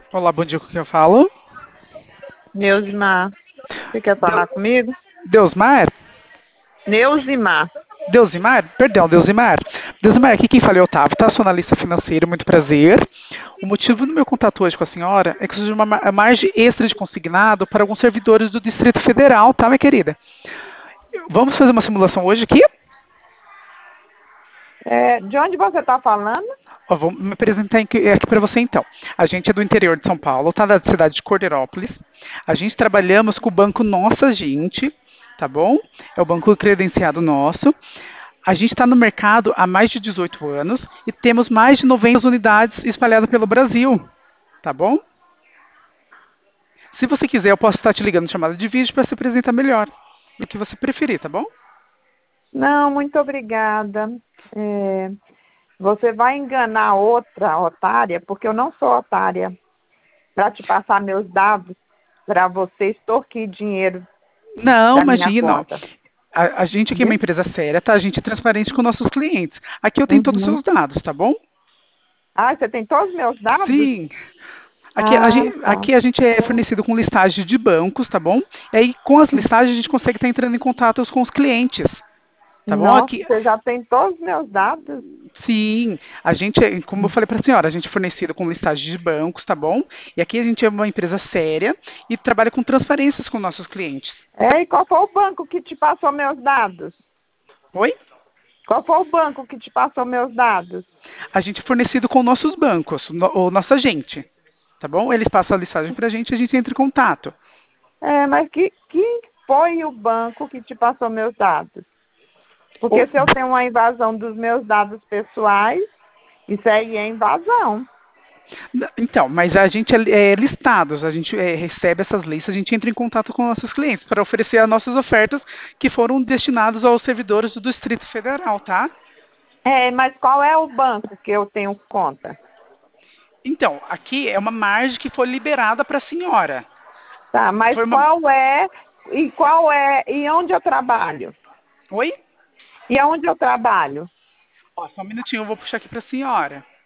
Olá, bom dia, com quem eu falo? Neusimar, você quer Deu- falar comigo? Deusmar? Neusimar. Deusimar? Perdão, Deusimar. Deusimar, aqui quem fala é Otávio, tá? Sou analista financeiro, muito prazer. O motivo do meu contato hoje com a senhora é que surgiu uma margem extra de consignado para alguns servidores do Distrito Federal, tá, minha querida? Vamos fazer uma simulação hoje aqui? De onde você está falando? Ó, vou me apresentar aqui para você então. A gente é do interior de São Paulo, tá? Da cidade de Cordeirópolis. A gente trabalhamos com o banco Nossa Gente, tá bom? É o banco credenciado nosso. A gente está no mercado há mais de 18 anos e temos mais de 90 unidades espalhadas pelo Brasil, tá bom? Se você quiser, eu posso estar te ligando em chamada de vídeo para se apresentar melhor. O que você preferir, tá bom? Não, muito obrigada. É, Você vai enganar outra otária, porque eu não sou otária, para te passar meus dados para você extorquir dinheiro Não, da minha imagina. Ó. conta. A gente aqui é uma Viu? empresa séria, tá? A gente é transparente com nossos clientes. Aqui eu tenho todos os Uhum. seus dados, tá bom? Ah, você tem todos os meus dados? Sim. Ah, tá. Aqui a gente é fornecido com listagem de bancos, tá bom? E aí, com as listagens, a gente consegue estar entrando em contato com os clientes, tá bom? Nossa, Aqui, você já tem todos os meus dados? sim, a gente, como eu falei para a senhora, a gente é fornecido com listagem de bancos, tá bom? E aqui a gente é uma empresa séria e trabalha com transferências com nossos clientes. E qual foi o banco que te passou meus dados? Oi? Qual foi o banco que te passou meus dados? A gente é fornecido com nossos bancos, o nosso agente, tá bom? Eles passam a listagem para a gente entra em contato. Mas que foi o banco que te passou meus dados? O- Porque se eu tenho uma invasão dos meus dados pessoais, isso aí é invasão. Então, mas a gente é listados, a gente recebe essas listas, a gente entra em contato com nossos clientes para oferecer as nossas ofertas que foram destinadas aos servidores do Distrito Federal, tá? Mas qual é o banco que eu tenho conta? Então, aqui é uma margem que foi liberada para a senhora. Tá, mas Foi uma... qual é, e onde eu trabalho? Oi? E aonde eu trabalho? Ó, só um minutinho, eu vou puxar aqui para a senhora.